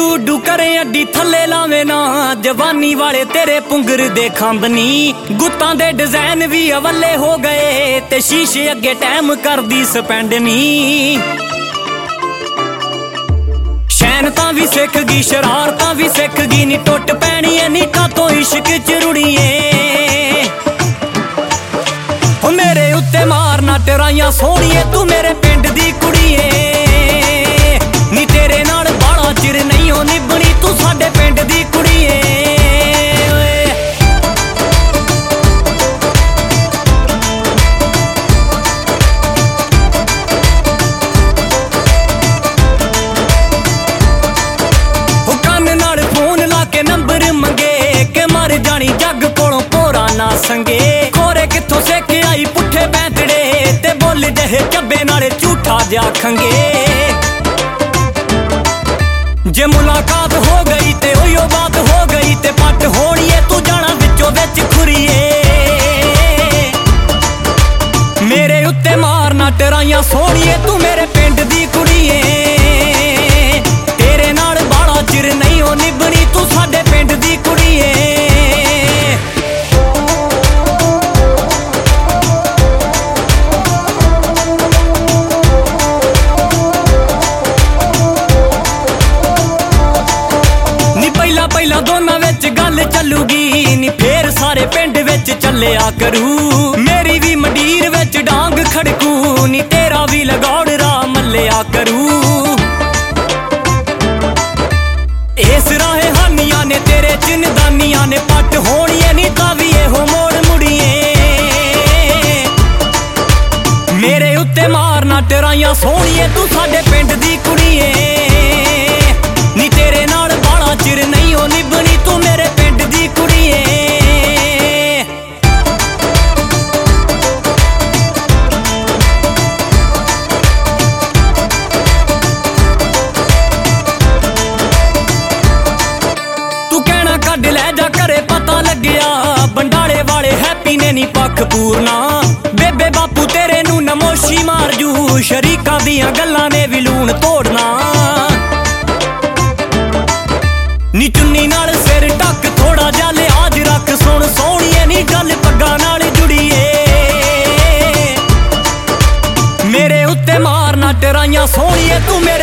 ਉੱਡੂ ਕਰੇ ਅੱਡੀ ਥੱਲੇ ਲਾਵੇਂ ਨਾ ਜਵਾਨੀ ਵਾਲੇ ਤੇਰੇ ਪੁੰਗਰ ਦੇ ਖੰਭ ਨੀ ਗੁੱਤਾਂ ਦੇ ਡਿਜ਼ਾਈਨ ਵੀ ਅਵੱਲੇ ਹੋ ਗਏ ਤੇ ਸ਼ੀਸ਼ੇ ਅੱਗੇ ਟਾਈਮ ਕਰਦੀ ਸਪੈਂਡ ਨੀ ਸ਼ੈਨ ਤਾਂ ਵੀ ਸਿੱਖ ਗਈ ਸ਼ਰਾਰਤਾਂ ਵੀ ਸਿੱਖ ਗਈ ਨੀ ਟੁੱਟ ਪੈਣੀ ਐ ਨੀ ਕਾਤੋਂ ਇਸ਼ਕ ਚ ਰੁੜੀਏ ਓ ਮੇਰੇ ਉੱਤੇ ਮਾਰਨਾ ਟਰਾਈਆਂ ਸੋਹਣੀਏ ਤੂੰ ਮੇਰੇ ਪਿੰਡ ਦੀ ਕੁੜੀਏ ਨੀ ਤੇਰੇ ਨਾਲ ਬਾਲਾ ਚਿਰ ਨਹੀਂ ਓ ਨਿਭਣੀ ਤੂੰ ਸਾਡੇ ਪਿੰਡ ਦੀ ਕੁੜੀਏ ਉਹ ਕੰਨ ਨਾਲ ਫੋਨ ਲਾ ਕੇ ਨੰਬਰ ਮੰਗੇ ਕਿ ਮਰ ਜਾਣੀ ਜੱਗ ਕੋਲੋਂ ਭੋਰਾ ਨਾ ਸੰਗੇ ਖੋਰੇ ਕਿੱਥੋਂ ਸਿੱਖ ਆਈ ਪੁੱਠੇ ਬੈਂਤੜੇ ਤੇ ਬੋਲ ਜਿਹੇ ਚੱਬੇ ਨਾਲੇ ਝੂਠਾ ਜਿਹਾ ਖੰਗੇ ਜੇ ਮੁਲਾਕਾਤ ਹੋ ਗਈ ਤੇ ਉਹੀਓ ਬਾਤ ਹੋ ਗਈ ਤੇ ਪੱਟ ਹੋਣੀਏ ਤੂੰ ਜਾਣਾ ਵਿੱਚੋਂ ਵਿੱਚ ਖੁਰੀਏ ਮੇਰੇ ਉੱਤੇ ਮਾਰਨਾ ਟਰਾਈਆਂ ਸੋਹਣੀਏ ਤੂੰ ਮੇਰੇ ਪਿੰਡ ਦੀ ਕੁੜੀਏ ਤੇਰੇ ਨਾਲ ਬਾਲਾ ਚਿਰ ਨਹੀਂ ਓ ਨਿਭਣੀ ਤੂੰ ਸਾਡੇ ਪਿੰਡ ਦੀ ਕੁੜੀਏ ਪਹਿਲਾਂ ਦੋਨਾਂ ਵਿੱਚ ਗੱਲ ਚੱਲੂਗੀ ਨੀ ਫੇਰ ਸਾਰੇ ਪਿੰਡ ਵਿੱਚ ਚੱਲਿਆ ਕਰੂ ਮੇਰੀ ਵੀ ਮੰਡੀਰ ਵਿੱਚ ਡਾਂਗ ਖੜਕੂ ਨੀ ਤੇਰਾ ਵੀ ਲਗੌੜ ਰਾਹ ਮੱਲਿਆ ਕਰੂ ਇਸ ਰਾਹੇ ਹਾਨੀਆਂ ਨੇ ਤੇਰੇ ਚਿੰਨਦਾਨੀਆਂ ਨੇ ਪੱਟ ਹੋਣੀਏ ਨੀ ਤਾਂ ਵੀ ਇਹੋ ਮੋੜ ਮੁੜੀਏ ਮੇਰੇ ਉੱਤੇ ਮਾਰਨਾ ਟਰਾਈਆਂ ਸੋਹਣੀਏ ਤੂੰ ਸਾਡੇ ਪਿੰਡ ਦੀ ਕੁੜੀਏ ਨੀ ਤੇਰੇ ਨਾਲ ਬਾਲਾ ਚਿਰ ਨਹੀਂ ਓ ਨਿਭਣੀ ਤੂੰ ਮੇਰੇ ਪਿੰਡ ਦੀ ਕੁੜੀਏ ਤੂੰ ਕਹਿਣਾ ਕੱਢ ਲੈ ਜਾ ਘਰੇ ਪਤਾ ਲੱਗਿਆ ਬੰਡਾਲੇ ਵਾਲੇ ਹੈਪੀ ਨੇ ਨੀ ਪੱਖ ਪੂਰਨਾ ਬੇਬੇ ਬਾਪੂ ਤੇਰੇ ਨੂੰ ਨਮੋਸ਼ੀ ਮਾਰ ਜੂ ਸ਼ਰੀਕਾਂ ਦੀਆਂ ਗੱਲਾਂ ਨੇ ਵੀ ਲੂਣ ਤੋੜਨਾ ਨੀ ਚੁੰਨੀ ਨਾਲ ਸਿਰ ਢੱਕ ਥੋੜਾ ਜਿਹਾ ਲਿਹਾਜ਼ ਰੱਖ ਸੁਣ ਸੋਹਣੀਏ ਨੀ ਗੱਲ ਪੱਗਾਂ ਨਾਲ ਜੁੜੀਏ ਮੇਰੇ ਉੱਤੇ ਮਾਰਨਾ ਟਰਾਈਆਂ ਸੋਹਣੀਏ ਤੂੰ